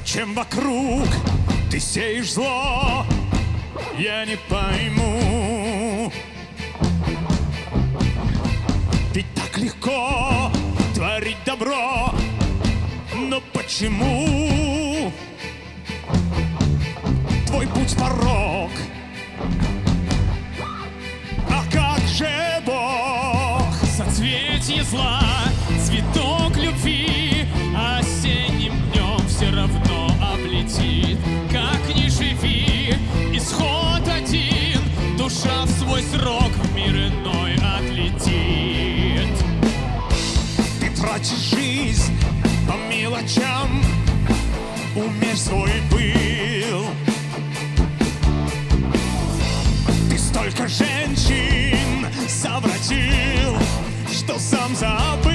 Зачем вокруг ты сеешь зло, я не пойму. Ведь так легко творить добро, но почему твой путь порок? А как же Бог? Соцветие зла, цветок любви осенним днем все равно облетит. Как ни живи, исход один, душа в свой срок в мир иной отлетит. Ты тратишь жизнь по мелочам, умерь свой пыл. Ты столько женщин совратил, что сам забыл.